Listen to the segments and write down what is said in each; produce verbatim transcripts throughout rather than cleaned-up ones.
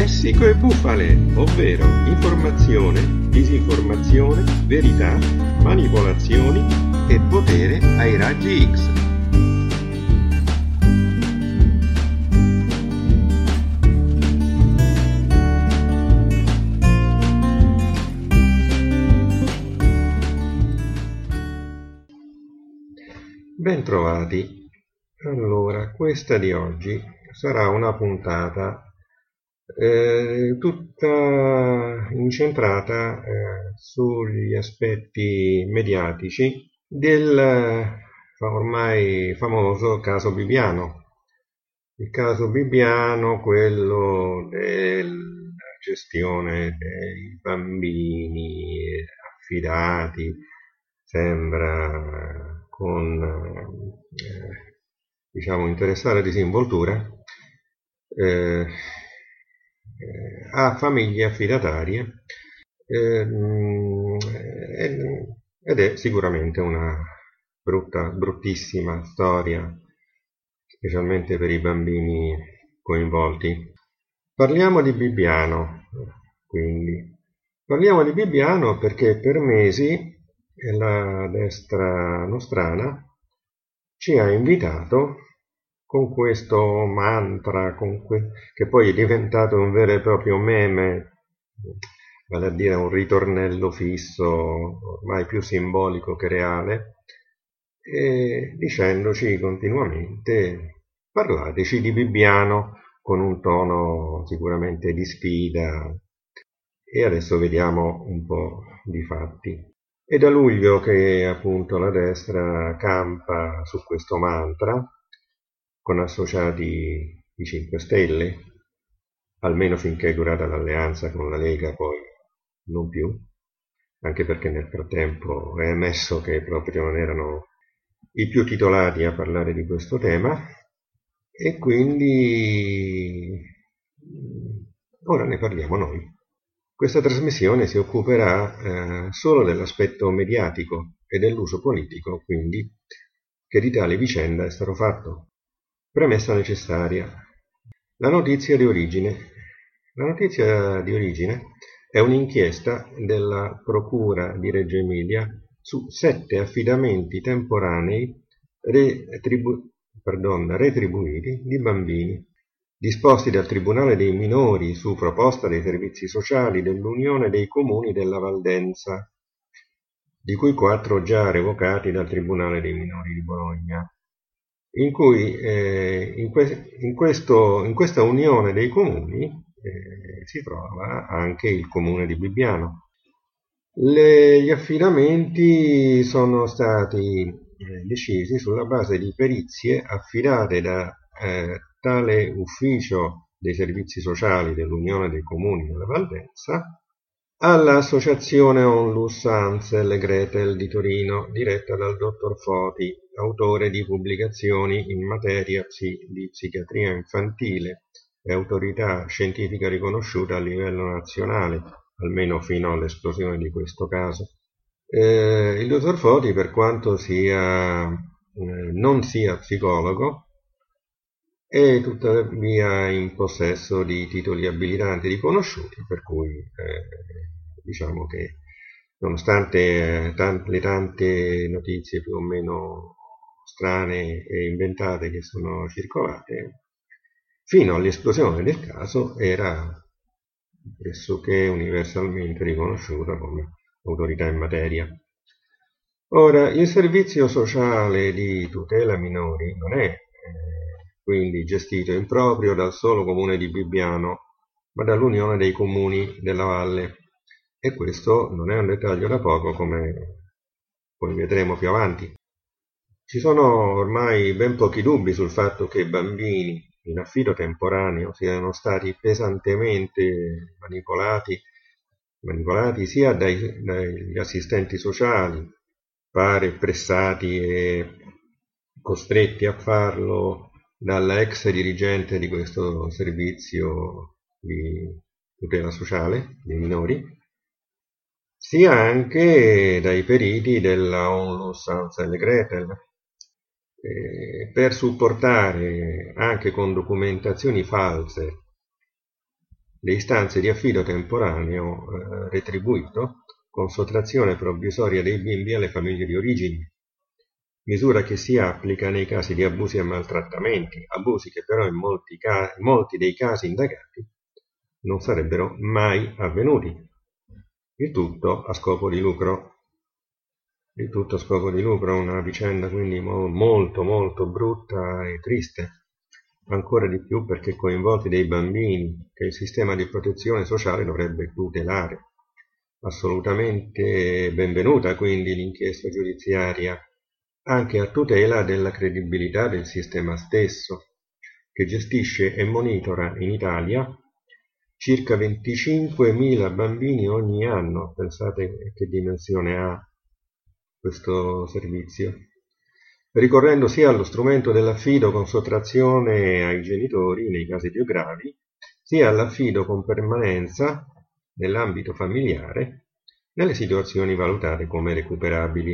Lessico e bufale, ovvero informazione, disinformazione, verità, manipolazioni e potere ai raggi X. Bentrovati. Allora, questa di oggi sarà una puntata eh, tutta incentrata eh, sugli aspetti mediatici del eh, ormai famoso caso Bibbiano. Il caso Bibbiano, quello della gestione dei bambini affidati, sembra con eh, diciamo interessare disinvoltura eh, eh, a famiglie affidatarie eh, ed è sicuramente una brutta, bruttissima storia, specialmente per i bambini coinvolti. Parliamo di Bibbiano, quindi. Parliamo di Bibbiano perché per mesi la destra nostrana ci ha invitato con questo mantra, con que- che poi è diventato un vero e proprio meme, vale a dire un ritornello fisso, ormai più simbolico che reale, e dicendoci continuamente: parlateci di Bibbiano, con un tono sicuramente di sfida. E adesso vediamo un po' di fatti. È da luglio che appunto la destra campa su questo mantra, con associati i cinque Stelle, almeno finché è durata l'alleanza con la Lega, poi non più, anche perché nel frattempo è emesso che proprio non erano i più titolati a parlare di questo tema, e quindi ora ne parliamo noi. Questa trasmissione si occuperà eh, solo dell'aspetto mediatico e dell'uso politico, quindi, che di tale vicenda è stato fatto. Premessa necessaria. La notizia di origine. La notizia di origine è un'inchiesta della Procura di Reggio Emilia su sette affidamenti temporanei retribu- pardon, retribuiti di bambini, disposti dal Tribunale dei Minori su proposta dei servizi sociali dell'Unione dei Comuni della Valdensa, di cui quattro già revocati dal Tribunale dei Minori di Bologna, in cui eh, in, que- in, questo, in questa unione dei comuni eh, si trova anche il comune di Bibbiano. Le, gli affidamenti sono stati eh, decisi sulla base di perizie affidate da eh, tale ufficio dei servizi sociali dell'Unione dei Comuni della Valdensa all'associazione Onlus Ansel e Gretel di Torino, diretta dal dottor Foti, autore di pubblicazioni in materia psi- di psichiatria infantile e autorità scientifica riconosciuta a livello nazionale, almeno fino all'esplosione di questo caso. Eh, il dottor Foti, per quanto sia, eh, non sia psicologo, è tuttavia in possesso di titoli abilitanti riconosciuti, per cui eh, diciamo che nonostante eh, tante, le tante notizie più o meno strane e inventate che sono circolate, fino all'esplosione del caso era pressoché universalmente riconosciuta come autorità in materia. Ora, il servizio sociale di tutela minori non è eh, quindi gestito in proprio dal solo comune di Bibbiano, ma dall'Unione dei Comuni della Valle, e questo non è un dettaglio da poco, come poi vedremo più avanti. Ci sono ormai ben pochi dubbi sul fatto che bambini in affido temporaneo siano stati pesantemente manipolati, manipolati sia dai, dagli assistenti sociali, pare pressati e costretti a farlo dalla ex dirigente di questo servizio di tutela sociale dei minori, sia anche dai periti della Onlus Ansel e Gretel, eh, per supportare anche con documentazioni false le istanze di affido temporaneo eh, retribuito con sottrazione provvisoria dei bimbi alle famiglie di origine, misura che si applica nei casi di abusi e maltrattamenti, abusi che però in molti, ca- in molti dei casi indagati non sarebbero mai avvenuti. Il tutto a scopo di lucro. Il tutto a scopo di lucro, una vicenda quindi mo- molto molto brutta e triste, ancora di più perché coinvolti dei bambini che il sistema di protezione sociale dovrebbe tutelare. Assolutamente benvenuta quindi l'inchiesta giudiziaria, anche a tutela della credibilità del sistema stesso, che gestisce e monitora in Italia circa venticinquemila bambini ogni anno. Pensate che dimensione ha questo servizio, ricorrendo sia allo strumento dell'affido con sottrazione ai genitori nei casi più gravi, sia all'affido con permanenza nell'ambito familiare nelle situazioni valutate come recuperabili.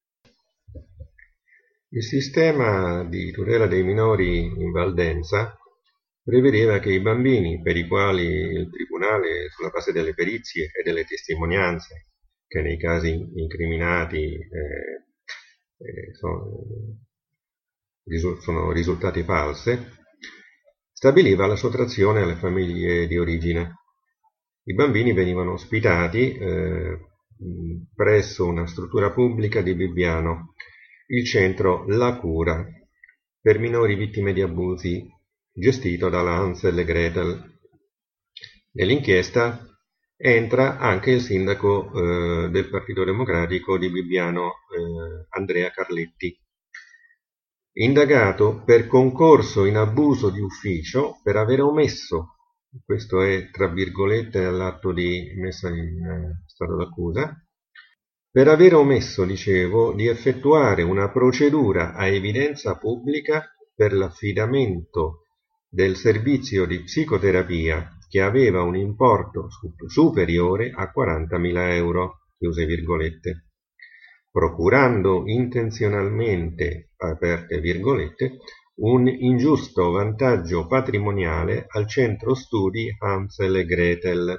Il sistema di tutela dei minori in Valdensa prevedeva che i bambini per i quali il Tribunale, sulla base delle perizie e delle testimonianze che nei casi incriminati eh, eh, sono, sono risultate false, stabiliva la sottrazione alle famiglie di origine. I bambini venivano ospitati eh, presso una struttura pubblica di Bibbiano, il centro La Cura per minori vittime di abusi, gestito dalla Hansel e Gretel. Nell'inchiesta entra anche il sindaco eh, del Partito Democratico di Bibbiano, eh, Andrea Carletti, indagato per concorso in abuso di ufficio per aver omesso, questo è tra virgolette all'atto di messa in eh, stato d'accusa, per aver omesso, dicevo, di effettuare una procedura a evidenza pubblica per l'affidamento del servizio di psicoterapia che aveva un importo superiore a quarantamila euro, chiuse virgolette, procurando intenzionalmente, aperte virgolette, un ingiusto vantaggio patrimoniale al centro studi Hansel e Gretel.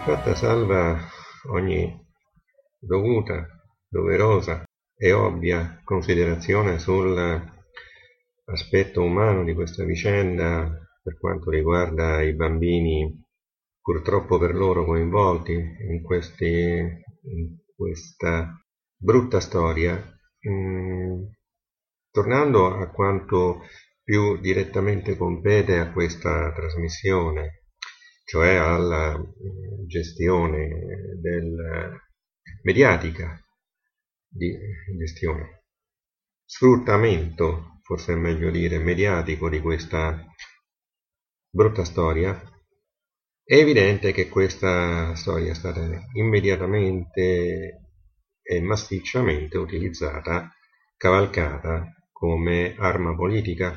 Fatta salva ogni dovuta, doverosa e ovvia considerazione sull'aspetto umano di questa vicenda per quanto riguarda i bambini purtroppo per loro coinvolti in, questi, in questa brutta storia, mh, tornando a quanto più direttamente compete a questa trasmissione, cioè alla gestione del, mediatica di gestione, sfruttamento, forse è meglio dire, mediatico di questa brutta storia, è evidente che questa storia è stata immediatamente e massicciamente utilizzata, cavalcata come arma politica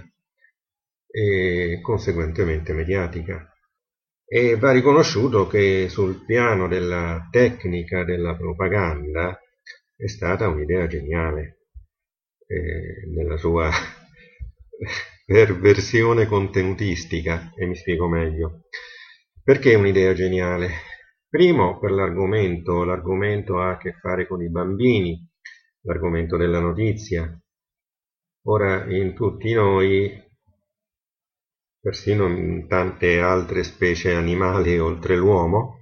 e conseguentemente mediatica. E va riconosciuto che sul piano della tecnica della propaganda è stata un'idea geniale eh, nella sua perversione contenutistica, e mi spiego meglio. Perché è un'idea geniale? Primo, per l'argomento, l'argomento ha a che fare con i bambini, l'argomento della notizia. Ora, in tutti noi, persino in tante altre specie animali oltre l'uomo,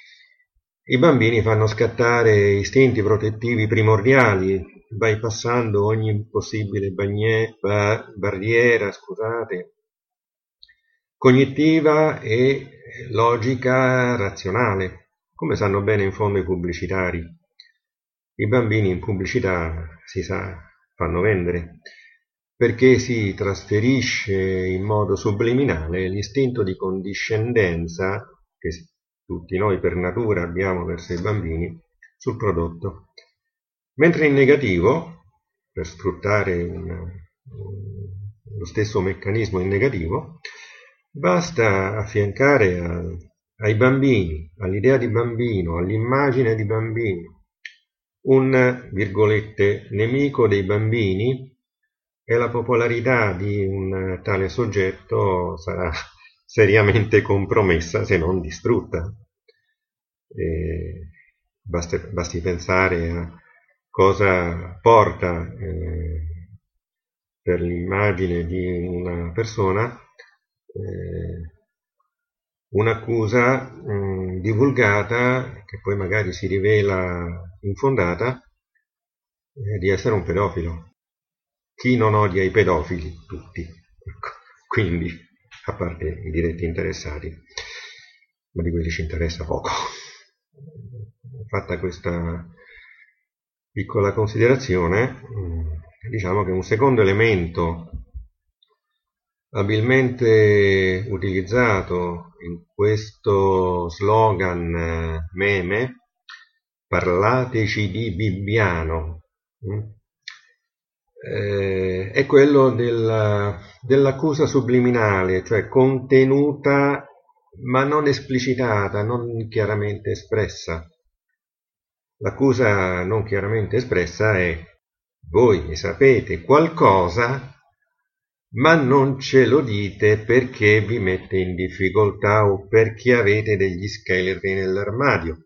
i bambini fanno scattare istinti protettivi primordiali, bypassando ogni possibile bagne, ba, barriera, scusate, cognitiva e logica razionale, come sanno bene in fondo i pubblicitari. I bambini in pubblicità, si sa, fanno vendere, perché si trasferisce in modo subliminale l'istinto di condiscendenza che tutti noi per natura abbiamo verso i bambini sul prodotto. Mentre in negativo, per sfruttare una, lo stesso meccanismo in negativo, basta affiancare a, ai bambini, all'idea di bambino, all'immagine di bambino, un, virgolette, nemico dei bambini, e la popolarità di un tale soggetto sarà seriamente compromessa, se non distrutta. E basti, basti pensare a cosa porta eh, per l'immagine di una persona eh, un'accusa mh, divulgata, che poi magari si rivela infondata, eh, di essere un pedofilo. Chi non odia i pedofili? Tutti. Quindi, a parte i diretti interessati, ma di quelli ci interessa poco. Fatta questa piccola considerazione, diciamo che un secondo elemento abilmente utilizzato in questo slogan meme, parlateci di Bibbiano, eh, è quello della, dell'accusa subliminale, cioè contenuta ma non esplicitata, non chiaramente espressa. L'accusa non chiaramente espressa è: voi ne sapete qualcosa, ma non ce lo dite perché vi mette in difficoltà o perché avete degli scheletri nell'armadio.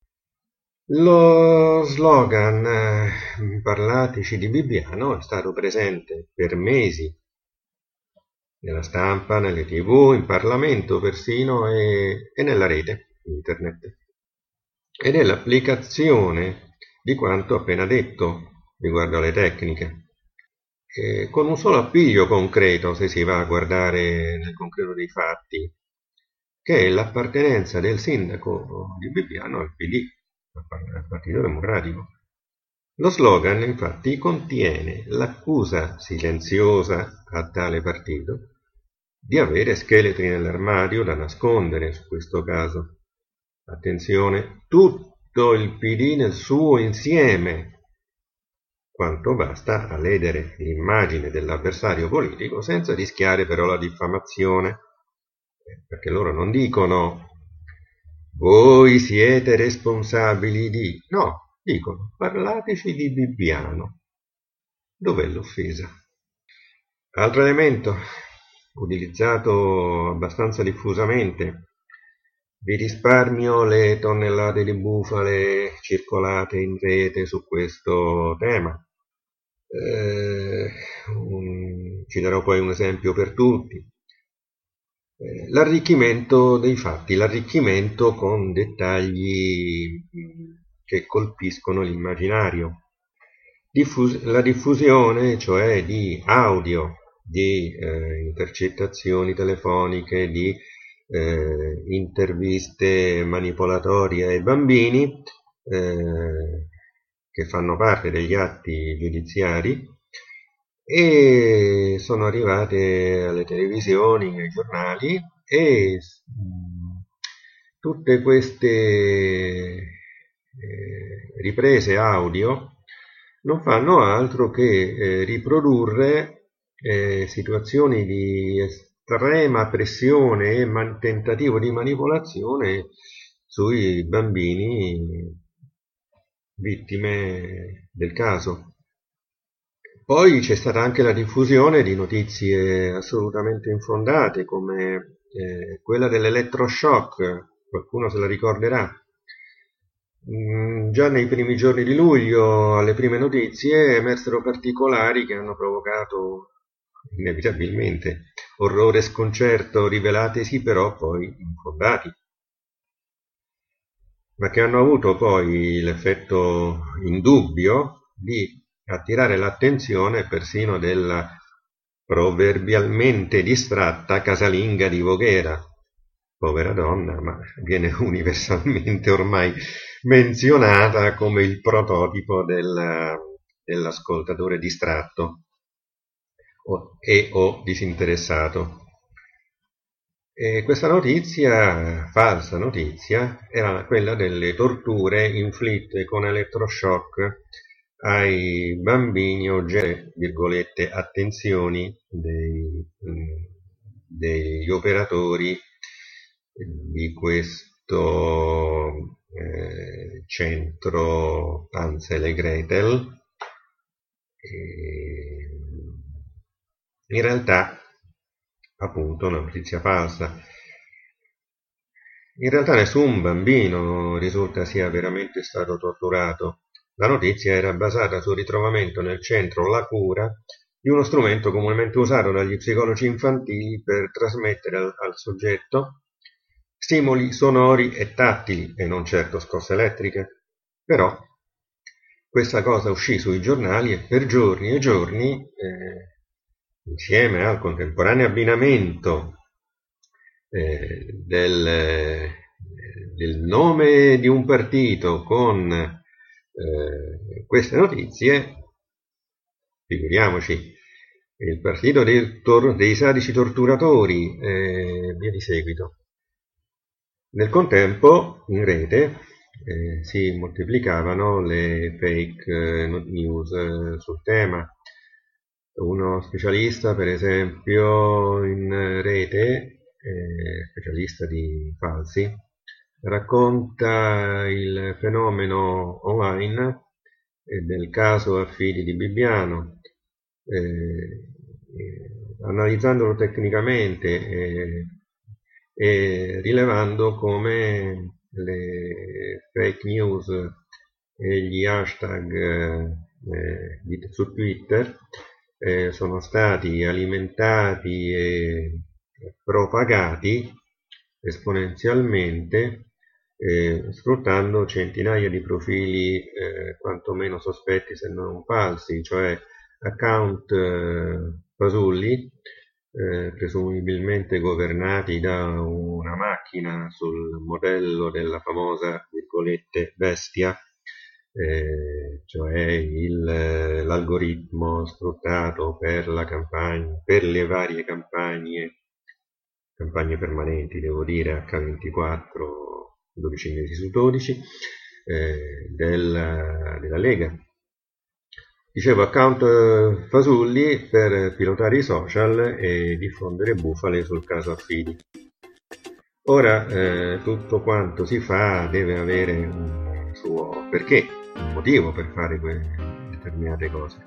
Lo slogan eh, parlateci di Bibbiano è stato presente per mesi nella stampa, nelle tv, in Parlamento persino e, e nella rete, internet. Ed è l'applicazione di quanto appena detto riguardo alle tecniche, e con un solo appiglio concreto, se si va a guardare nel concreto dei fatti, che è l'appartenenza del sindaco di Bibbiano al P D, al Partito Democratico. Lo slogan infatti contiene l'accusa silenziosa a tale partito di avere scheletri nell'armadio da nascondere su questo caso. Attenzione, tutto il P D nel suo insieme, quanto basta a ledere l'immagine dell'avversario politico senza rischiare però la diffamazione, perché loro non dicono voi siete responsabili di... no, dicono parlateci di Bibbiano. Dov'è l'offesa? Altro elemento utilizzato abbastanza diffusamente Vi risparmio le tonnellate di bufale circolate in rete su questo tema. Eh, un, ci darò poi un esempio per tutti. Eh, l'arricchimento dei fatti, l'arricchimento con dettagli che colpiscono l'immaginario. Diffus- la diffusione, cioè di audio, di eh, intercettazioni telefoniche, di eh, interviste manipolatorie ai bambini, eh, che fanno parte degli atti giudiziari, e sono arrivate alle televisioni, ai giornali, e mh, tutte queste eh, riprese audio non fanno altro che eh, riprodurre eh, situazioni di estrema pressione e man- tentativo di manipolazione sui bambini vittime del caso. Poi c'è stata anche la diffusione di notizie assolutamente infondate, come eh, quella dell'elettroshock, qualcuno se la ricorderà. Mm, già nei primi giorni di luglio, alle prime notizie, emersero particolari che hanno provocato inevitabilmente orrore e sconcerto, rivelatesi però poi infondati, ma che hanno avuto poi l'effetto indubbio di attirare l'attenzione persino della proverbialmente distratta casalinga di Voghera. Povera donna, ma viene universalmente ormai menzionata come il prototipo del, dell'ascoltatore distratto o, e o disinteressato. E questa notizia, falsa notizia, era quella delle torture inflitte con elettroshock ai bambini oggetto, virgolette, attenzioni dei, degli operatori di questo eh, centro Hansel e Gretel. E in realtà, appunto, una notizia falsa. In realtà nessun bambino risulta sia veramente stato torturato. La notizia era basata sul ritrovamento nel centro La Cura di uno strumento comunemente usato dagli psicologi infantili per trasmettere al, al soggetto stimoli sonori e tattili e non certo scosse elettriche. Però questa cosa uscì sui giornali e per giorni e giorni, eh, insieme al contemporaneo abbinamento eh, del, del nome di un partito con eh, queste notizie, figuriamoci, il partito dei, tor- dei sadici torturatori e eh, via di seguito. Nel contempo, in rete, eh, si moltiplicavano le fake eh, news eh, sul tema. Uno specialista, per esempio, in rete, eh, specialista di falsi, racconta il fenomeno online eh, del caso Affidi di Bibbiano, eh, eh, analizzandolo tecnicamente eh, e rilevando come le fake news e gli hashtag eh, di, su Twitter eh, sono stati alimentati e propagati esponenzialmente eh, sfruttando centinaia di profili eh, quantomeno sospetti se non falsi, cioè account eh, fasulli, eh, presumibilmente governati da una macchina sul modello della famosa, virgolette, bestia, eh, cioè il, l'algoritmo sfruttato per la campagna, per le varie campagne, campagne permanenti, devo dire, acca ventiquattro, dodici mesi su dodici, eh, della, della Lega. Dicevo, account fasulli per pilotare i social e diffondere bufale sul caso Affidi. Ora, eh, tutto quanto si fa deve avere un suo perché, un motivo per fare quelle determinate cose.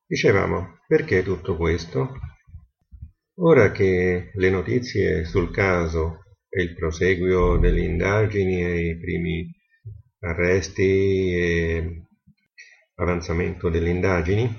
Dicevamo, perché tutto questo? Ora che le notizie sul caso e il proseguio delle indagini e i primi arresti e avanzamento delle indagini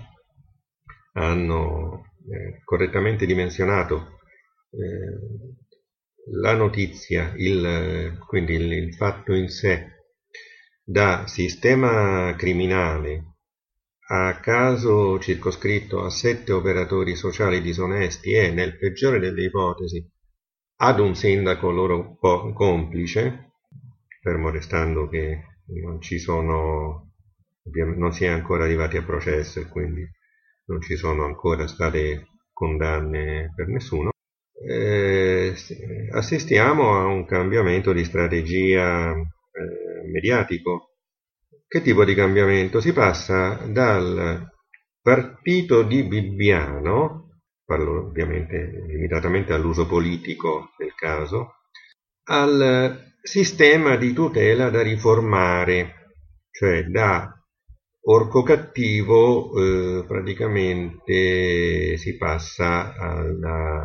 hanno eh, correttamente dimensionato eh, la notizia, il, quindi il, il fatto in sé, da sistema criminale a caso circoscritto a sette operatori sociali disonesti e, nel peggiore delle ipotesi, ad un sindaco loro complice, fermo restando che non ci sono, non si è ancora arrivati a processo e quindi non ci sono ancora state condanne per nessuno, eh, assistiamo a un cambiamento di strategia eh, mediatico. Che tipo di cambiamento? Si passa dal partito di Bibbiano, parlo ovviamente limitatamente all'uso politico del caso, al sistema di tutela da riformare, cioè da orco cattivo eh, praticamente si passa alla...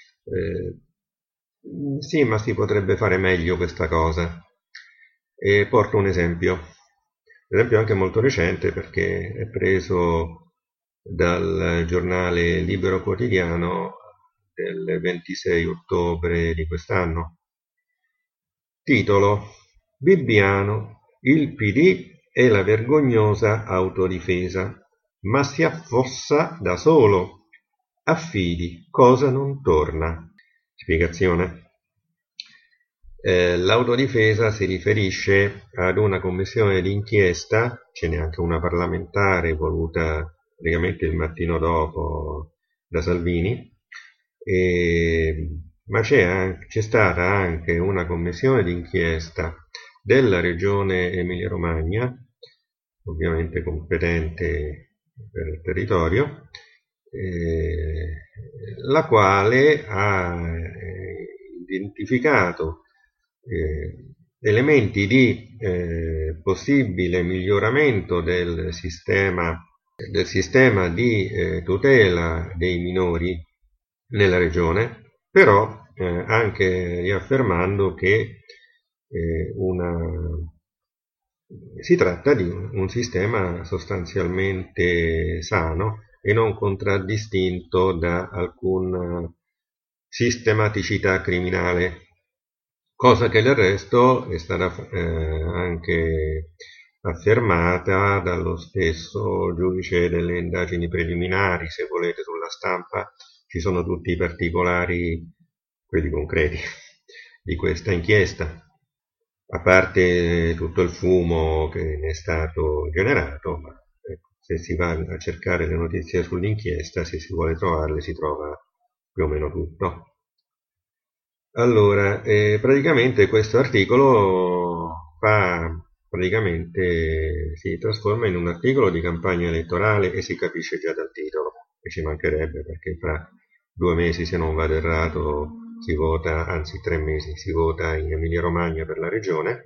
Eh, sì, ma si potrebbe fare meglio questa cosa. E porto un esempio. Esempio anche molto recente perché è preso dal giornale Libero Quotidiano del ventisei ottobre di quest'anno. Titolo: Bibbiano, il P D e la vergognosa autodifesa, ma si affossa da solo. Affidi, cosa non torna. Spiegazione. Eh, l'autodifesa si riferisce ad una commissione d'inchiesta, ce n'è anche una parlamentare voluta praticamente il mattino dopo da Salvini, e, ma c'è, anche, c'è stata anche una commissione d'inchiesta della regione Emilia-Romagna, ovviamente competente per il territorio, eh, la quale ha eh, identificato eh, elementi di eh, possibile miglioramento del sistema, del sistema di eh, tutela dei minori nella regione, però eh, anche riaffermando che eh, una, si tratta di un, un sistema sostanzialmente sano e non contraddistinto da alcuna sistematicità criminale, cosa che del resto è stata eh, anche affermata dallo stesso giudice delle indagini preliminari. Se volete, sulla stampa ci sono tutti i particolari, quelli concreti, di questa inchiesta, a parte tutto il fumo che ne è stato generato, ma ecco, se si va a cercare le notizie sull'inchiesta, se si vuole trovarle, si trova più o meno tutto. Allora, eh, praticamente questo articolo fa, praticamente si trasforma in un articolo di campagna elettorale e si capisce già dal titolo, e ci mancherebbe perché fra due mesi, se non vado errato, si vota, anzi tre mesi, si vota in Emilia-Romagna per la regione.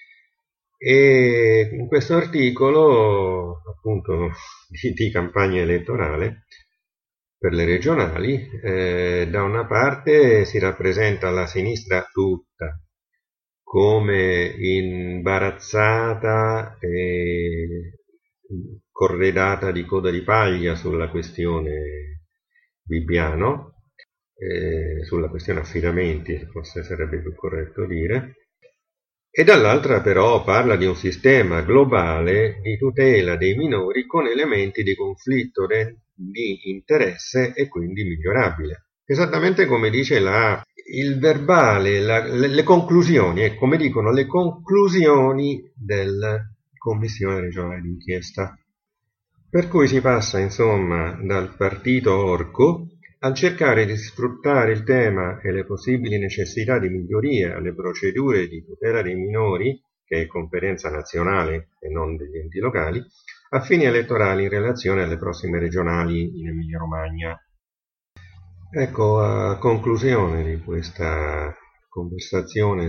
E in questo articolo, appunto, di, di campagna elettorale per le regionali, eh, da una parte si rappresenta la sinistra tutta come imbarazzata e corredata di coda di paglia sulla questione Bibbiano, eh, sulla questione affidamenti, forse sarebbe più corretto dire, e dall'altra però parla di un sistema globale di tutela dei minori con elementi di conflitto di interesse e quindi migliorabile. Esattamente come dice la, il verbale, la, le, le conclusioni, e come dicono le conclusioni della Commissione regionale d'inchiesta. Per cui si passa insomma dal partito orco a cercare di sfruttare il tema e le possibili necessità di miglioria alle procedure di tutela dei minori, che è competenza nazionale e non degli enti locali, a fini elettorali in relazione alle prossime regionali in Emilia-Romagna. Ecco, a conclusione di questa conversazione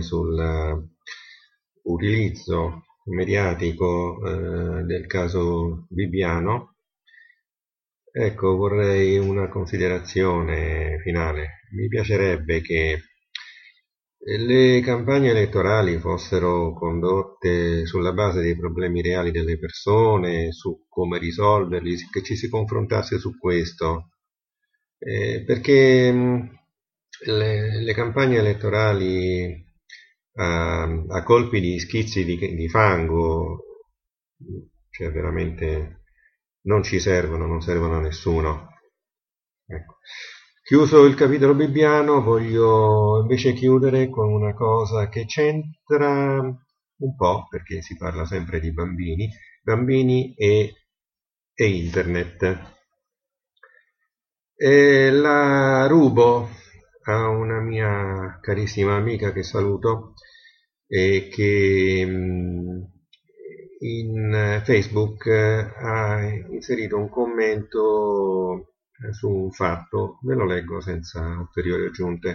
sull'utilizzo mediatico eh, del caso Bibbiano, Ecco, vorrei una considerazione finale. Mi piacerebbe che le campagne elettorali fossero condotte sulla base dei problemi reali delle persone, su come risolverli, che ci si confrontasse su questo, eh, perché mh, le, le campagne elettorali a, a colpi di schizzi di, di fango, cioè veramente non ci servono, non servono a nessuno. Ecco. Chiuso il capitolo bibbiano, voglio invece chiudere con una cosa che c'entra un po', perché si parla sempre di bambini, bambini e, e internet. E la rubo a una mia carissima amica che saluto e che in Facebook ha inserito un commento su un fatto, ve lo leggo senza ulteriori aggiunte.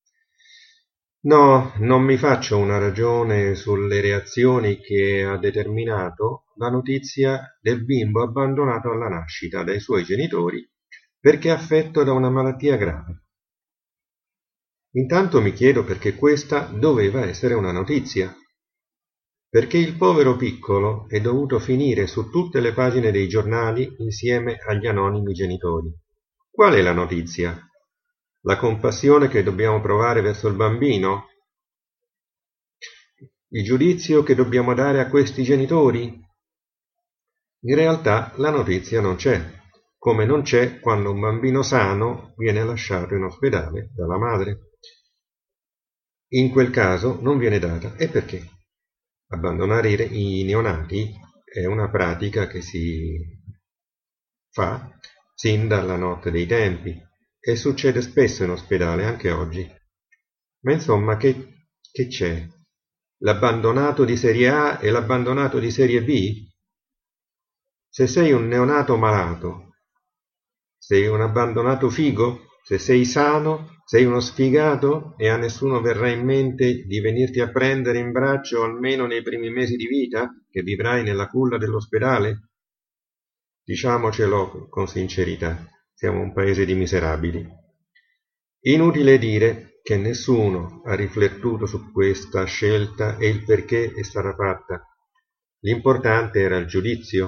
No, non mi faccio una ragione sulle reazioni che ha determinato la notizia del bimbo abbandonato alla nascita dai suoi genitori perché affetto da una malattia grave. Intanto mi chiedo perché questa doveva essere una notizia. Perché il povero piccolo è dovuto finire su tutte le pagine dei giornali insieme agli anonimi genitori. Qual è la notizia? La compassione che dobbiamo provare verso il bambino? Il giudizio che dobbiamo dare a questi genitori? In realtà la notizia non c'è, come non c'è quando un bambino sano viene lasciato in ospedale dalla madre. In quel caso non viene data. E perché? Abbandonare i neonati è una pratica che si fa sin dalla notte dei tempi e succede spesso in ospedale anche oggi. Ma insomma, che, che c'è? L'abbandonato di serie A e l'abbandonato di serie B? Se sei un neonato malato, sei un abbandonato figo? Se sei sano, sei uno sfigato e a nessuno verrà in mente di venirti a prendere in braccio almeno nei primi mesi di vita che vivrai nella culla dell'ospedale? Diciamocelo con sincerità, siamo un paese di miserabili. Inutile dire che nessuno ha riflettuto su questa scelta e il perché è stata fatta. L'importante era il giudizio,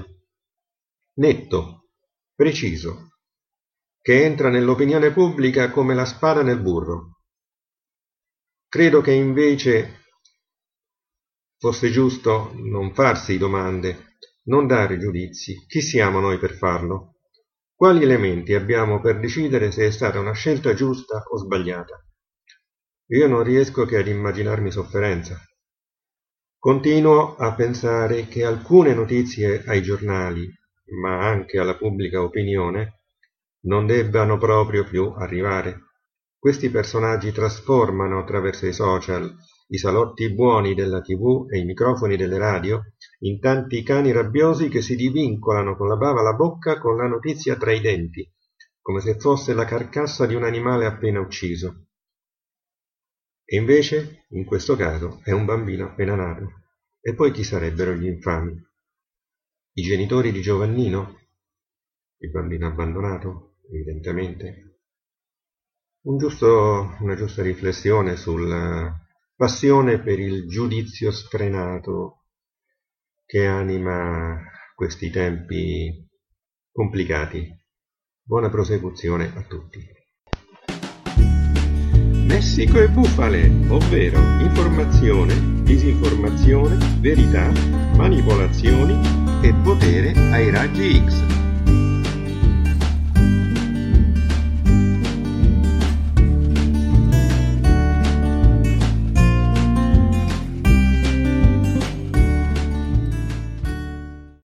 netto, preciso, che entra nell'opinione pubblica come la spada nel burro. Credo che invece fosse giusto non farsi domande, non dare giudizi. Chi siamo noi per farlo? Quali elementi abbiamo per decidere se è stata una scelta giusta o sbagliata? Io non riesco che ad immaginarmi sofferenza. Continuo a pensare che alcune notizie ai giornali, ma anche alla pubblica opinione, non debbano proprio più arrivare. Questi personaggi trasformano attraverso i social i salotti buoni della tivù e i microfoni delle radio in tanti cani rabbiosi che si divincolano con la bava alla bocca con la notizia tra i denti, come se fosse la carcassa di un animale appena ucciso. E invece, in questo caso, è un bambino appena nato. E poi chi sarebbero gli infami? I genitori di Giovannino? Il bambino abbandonato? Evidentemente. Un giusto, una giusta riflessione sulla passione per il giudizio sfrenato che anima questi tempi complicati. Buona prosecuzione a tutti. Messico e bufale, ovvero informazione, disinformazione, verità, manipolazioni e potere ai raggi X.